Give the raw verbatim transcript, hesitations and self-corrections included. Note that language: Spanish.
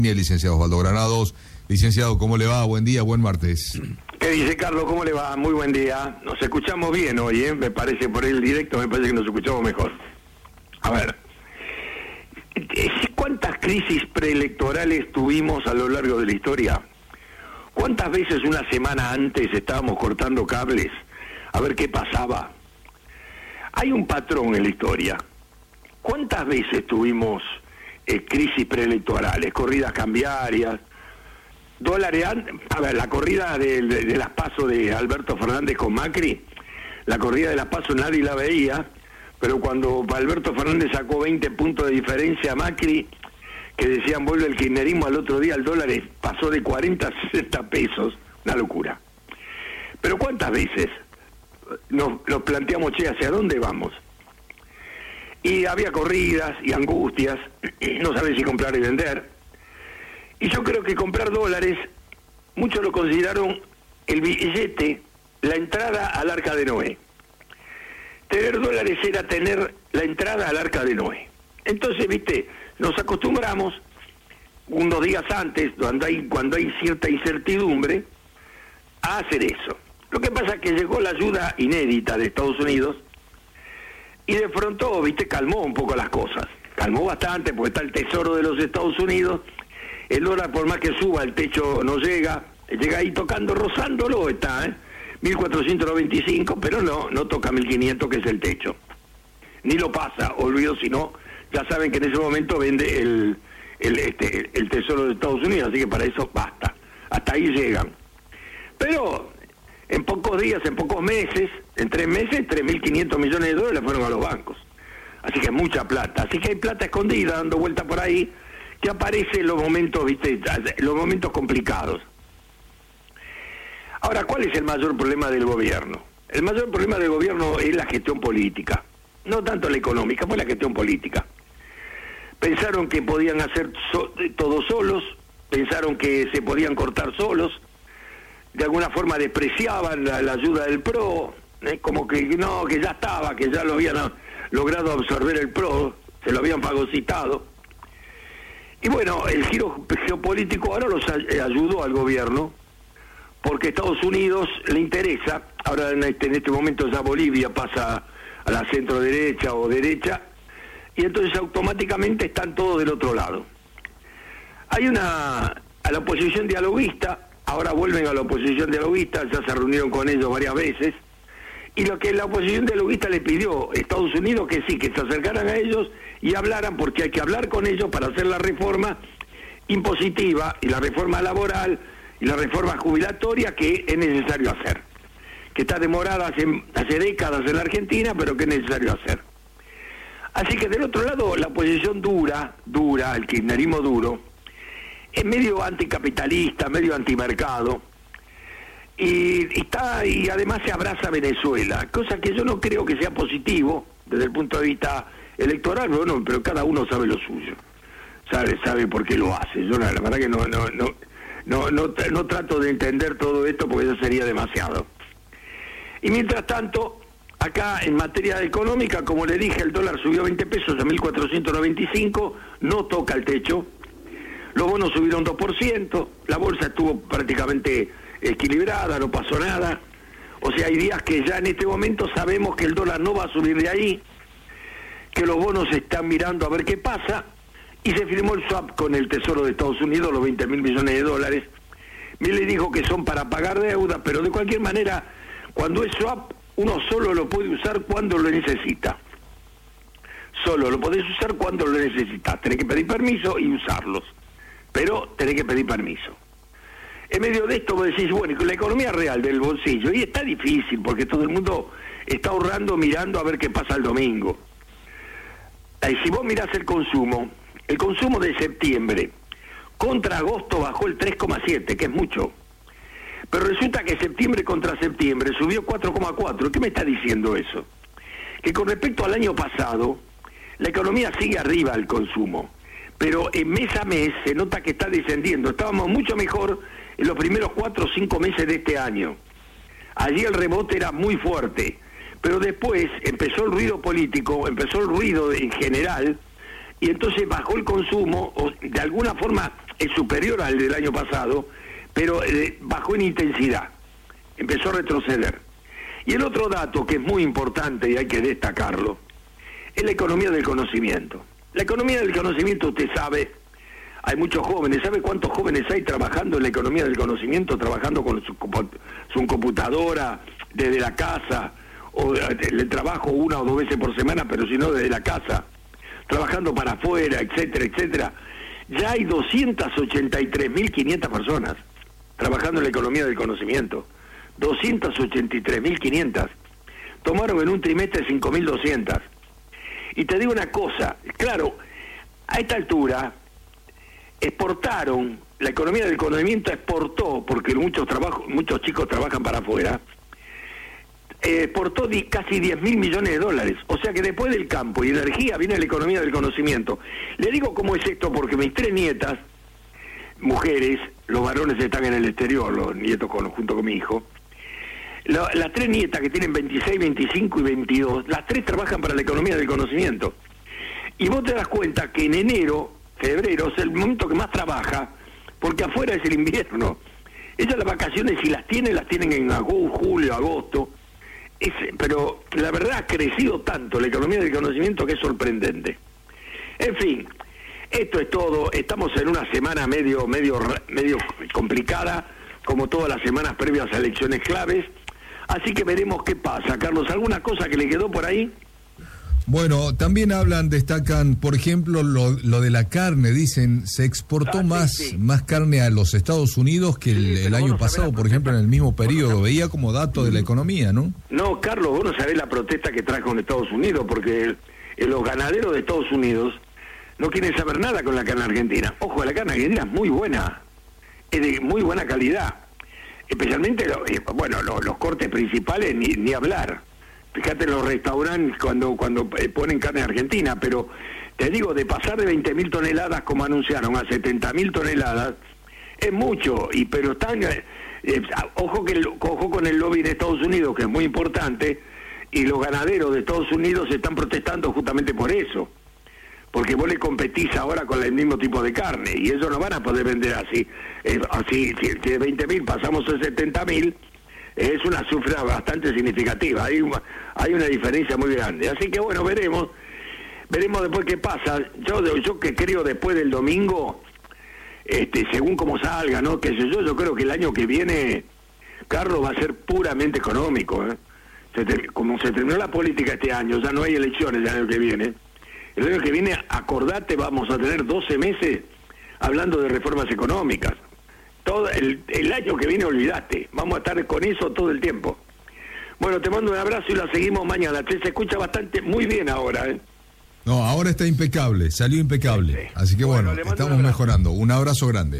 El licenciado Osvaldo Granados. Licenciado, ¿cómo le va? Buen día, buen martes. ¿Qué dice, Carlos? ¿Cómo le va? Muy buen día. Nos escuchamos bien hoy, ¿eh? Me parece, por el directo, me parece que nos escuchamos mejor. A ver, ¿cuántas crisis preelectorales tuvimos a lo largo de la historia? ¿Cuántas veces una semana antes estábamos cortando cables a ver qué pasaba? Hay un patrón en la historia. ¿Cuántas veces tuvimos eh, crisis preelectorales, corridas cambiarias, dólares? A ver, la corrida de, de, de las PASO de Alberto Fernández con Macri, la corrida de las PASO nadie la veía, pero cuando Alberto Fernández sacó veinte puntos de diferencia a Macri, que decían vuelve el kirchnerismo, al otro día el dólar pasó de cuarenta a sesenta pesos, una locura. Pero ¿cuántas veces nos, nos planteamos, che, ¿hacia dónde vamos? Y había corridas y angustias, no sabes si comprar y vender. Y yo creo que comprar dólares, muchos lo consideraron el billete, la entrada al Arca de Noé. Tener dólares era tener la entrada al Arca de Noé. Entonces, viste, nos acostumbramos, unos días antes, cuando hay, cuando hay cierta incertidumbre, a hacer eso. Lo que pasa es que llegó la ayuda inédita de Estados Unidos, y de pronto, viste, calmó un poco las cosas. Calmó bastante, porque está el tesoro de los Estados Unidos. El dólar, por más que suba, el techo no llega. Llega ahí tocando, rozándolo, está, ¿eh? mil cuatrocientos noventa y cinco, pero no, no toca mil quinientos, que es el techo. Ni lo pasa, olvido, si no, ya saben que en ese momento vende el, el, este, el tesoro de Estados Unidos, así que para eso basta. Hasta ahí llegan. Pero en pocos días, en pocos meses, en tres meses, tres mil quinientos millones de dólares fueron a los bancos. Así que mucha plata. Así que hay plata escondida dando vuelta por ahí, que aparece en los momentos, viste, los momentos complicados. Ahora, ¿cuál es el mayor problema del gobierno? El mayor problema del gobierno es la gestión política. No tanto la económica, fue la gestión política. Pensaron que podían hacer so, todos solos, pensaron que se podían cortar solos, de alguna forma despreciaban la, la ayuda del P R O, ¿eh? Como que no, que ya estaba, que ya lo habían a, logrado absorber el P R O, se lo habían fagocitado. Y bueno, el giro geopolítico ahora los ayudó al gobierno, porque a Estados Unidos le interesa, ahora en este, en este momento ya Bolivia pasa a la centro derecha o derecha, y entonces automáticamente están todos del otro lado. Hay una, a la oposición dialoguista, ahora vuelven a la oposición dialoguista, ya se reunieron con ellos varias veces, y lo que la oposición dialoguista le pidió a Estados Unidos, que sí, que se acercaran a ellos y hablaran, porque hay que hablar con ellos para hacer la reforma impositiva y la reforma laboral y la reforma jubilatoria que es necesario hacer, que está demorada hace, hace décadas en la Argentina, pero que es necesario hacer. Así que del otro lado, la oposición dura, dura, el kirchnerismo duro, es medio anticapitalista, medio antimercado, y, y está y además se abraza a Venezuela, cosa que yo no creo que sea positivo desde el punto de vista electoral, bueno, pero cada uno sabe lo suyo, sabe, sabe por qué lo hace. Yo la, la verdad que no, no, no, no, no, no trato de entender todo esto porque eso sería demasiado. Y mientras tanto, acá en materia económica, como le dije, el dólar subió veinte pesos a mil cuatrocientos noventa y cinco, no toca el techo. Los bonos subieron dos por ciento, la bolsa estuvo prácticamente equilibrada, no pasó nada. O sea, hay días que ya en este momento sabemos que el dólar no va a subir de ahí, que los bonos están mirando a ver qué pasa, y se firmó el swap con el Tesoro de Estados Unidos, los veinte mil millones de dólares. Milei dijo que son para pagar deuda, pero de cualquier manera, cuando es swap, uno solo lo puede usar cuando lo necesita. Solo lo podés usar cuando lo necesitas. Tenés que pedir permiso y usarlos, pero tenés que pedir permiso. En medio de esto vos decís, bueno, con la economía real del bolsillo, y está difícil porque todo el mundo está ahorrando mirando a ver qué pasa el domingo. Eh, si vos mirás el consumo, el consumo de septiembre contra agosto bajó el tres coma siete, que es mucho, pero resulta que septiembre contra septiembre subió cuatro coma cuatro. ¿Qué me está diciendo eso? Que con respecto al año pasado, la economía sigue arriba del consumo, pero en mes a mes se nota que está descendiendo. Estábamos mucho mejor en los primeros cuatro o cinco meses de este año. Allí el rebote era muy fuerte, pero después empezó el ruido político, empezó el ruido en general, y entonces bajó el consumo, o de alguna forma es superior al del año pasado, pero eh, bajó en intensidad, empezó a retroceder. Y el otro dato que es muy importante y hay que destacarlo, es la economía del conocimiento. La economía del conocimiento, usted sabe, hay muchos jóvenes. ¿Sabe cuántos jóvenes hay trabajando en la economía del conocimiento, trabajando con su, su computadora desde la casa, o el trabajo una o dos veces por semana, pero si no desde la casa, trabajando para afuera, etcétera, etcétera? Ya hay doscientas ochenta y tres mil quinientas personas trabajando en la economía del conocimiento. doscientas ochenta y tres mil quinientas. Tomaron en un trimestre cinco mil doscientas. Y te digo una cosa, claro, a esta altura exportaron, la economía del conocimiento exportó, porque muchos trabajos, muchos chicos trabajan para afuera, eh, exportó di, casi diez mil millones de dólares. O sea que después del campo y energía viene la economía del conocimiento. Le digo cómo es esto porque mis tres nietas, mujeres, los varones están en el exterior, los nietos con, junto con mi hijo, la, las tres nietas que tienen veintiséis, veinticinco y veintidós, las tres trabajan para la economía del conocimiento. Y vos te das cuenta que en enero, febrero es el momento que más trabaja, porque afuera es el invierno. Ellas las vacaciones, si las tienen, las tienen en agosto, julio, agosto. Es, pero la verdad ha crecido tanto la economía del conocimiento que es sorprendente. En fin, esto es todo. Estamos en una semana medio, medio, medio complicada, como todas las semanas previas a elecciones claves. Así que veremos qué pasa. Carlos, ¿alguna cosa que le quedó por ahí? Bueno, también hablan, destacan, por ejemplo, lo, lo de la carne, dicen, se exportó ah, más, sí, sí. más carne a los Estados Unidos que el, sí, el año pasado, por ejemplo, en el mismo periodo. No Veía como dato de la economía, ¿no? No, Carlos, vos no sabés la protesta que trajo en Estados Unidos, porque el, el, los ganaderos de Estados Unidos no quieren saber nada con la carne argentina. Ojo, la carne argentina es muy buena, es de muy buena calidad. Especialmente, bueno, los, los cortes principales, ni, ni hablar. Fíjate en los restaurantes cuando cuando ponen carne argentina, pero te digo, de pasar de veinte mil toneladas, como anunciaron, a setenta mil toneladas, es mucho, y pero están, eh, eh, ojo que el, ojo con el lobby de Estados Unidos, que es muy importante, y los ganaderos de Estados Unidos están protestando justamente por eso, porque vos le competís ahora con el mismo tipo de carne, y ellos no van a poder vender así, eh, así si, si de veinte mil pasamos a setenta mil, es una cifra bastante significativa, hay una, hay una diferencia muy grande. Así que bueno, veremos, veremos después qué pasa. Yo yo que creo después del domingo, este según como salga, ¿no? Que sé yo, yo creo que el año que viene, Carlos, va a ser puramente económico, ¿eh? Se te, como se terminó la política este año, ya no hay elecciones el año que viene. El año que viene, acordate, vamos a tener doce meses hablando de reformas económicas. Todo el, el año que viene, olvidate, vamos a estar con eso todo el tiempo. Bueno, te mando un abrazo y la seguimos mañana. Te se escucha bastante, muy bien ahora, ¿eh? No, ahora está impecable, salió impecable. Sí, sí. Así que bueno, bueno estamos mejorando. Un abrazo grande.